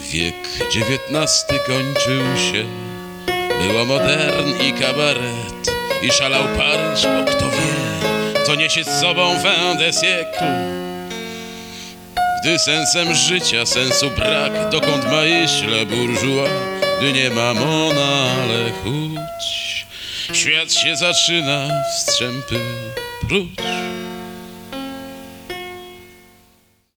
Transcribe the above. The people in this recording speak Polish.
Wiek XIX kończył się, było modern i kabaret, i szalał Paryż, bo kto wie, co niesie z sobą fin de siècle. Gdy sensem życia sensu brak, dokąd ma iść la bourgeois, gdy nie ma mona, ale chuć, świat się zaczyna w strzępy pruć.